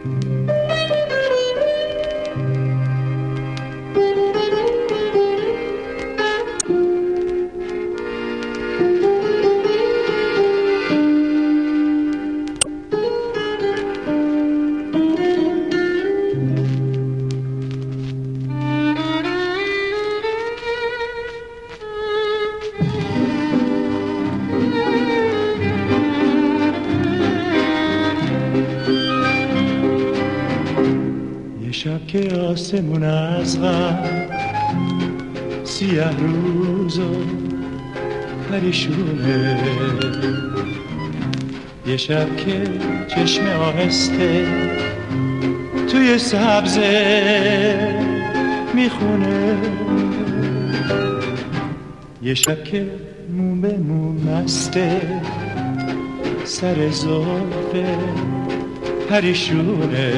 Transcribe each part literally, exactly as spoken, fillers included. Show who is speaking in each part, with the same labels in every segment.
Speaker 1: شب که آسمون از غم سیاه روز و پریشونه، یه شب که چشم آهسته توی سبزه میخونه، یه شب که مو به مو مسته سر زلف پریشونه،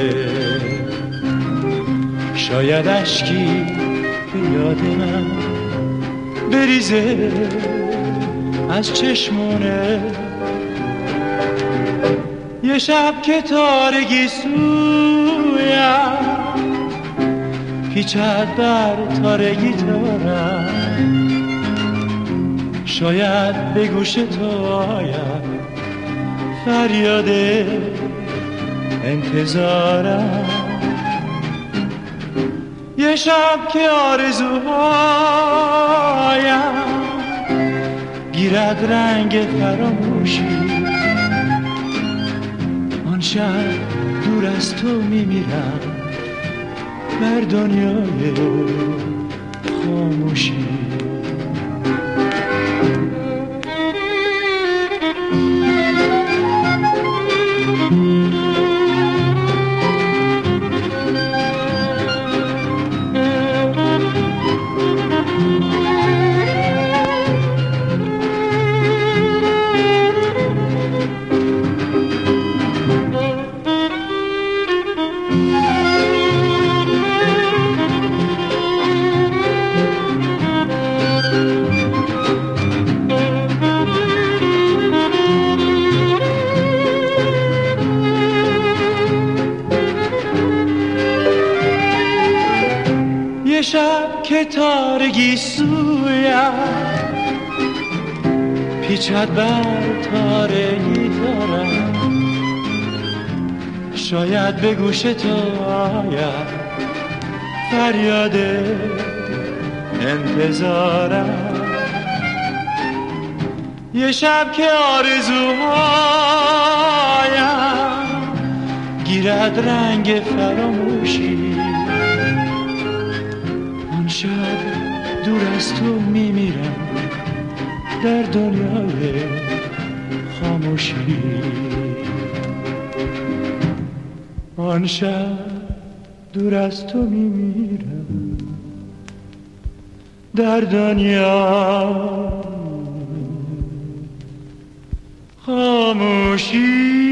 Speaker 1: شاید اشکی به یاد من بریزه از چشمونه، یه شب که تارگی سویم پیچد بر تار گیتارم، شاید به گوش تو آید فریاد انتظارم، یه شب که آرزوهایم گیرد رنگ فراموشی، آن شب دور از تو میمیرم بر دنیای خاموشی. یه شب که تارگی سویم پیچد بر تار گیتارم، شاید به گوش تو آید فریاد انتظارم، یه شب که آرزوهایم گیرد رنگ فراموشی، شب دور از تو میمیرم در دنیای خاموشی، آن شب دور از تو میمیرم در دنیای خاموشی.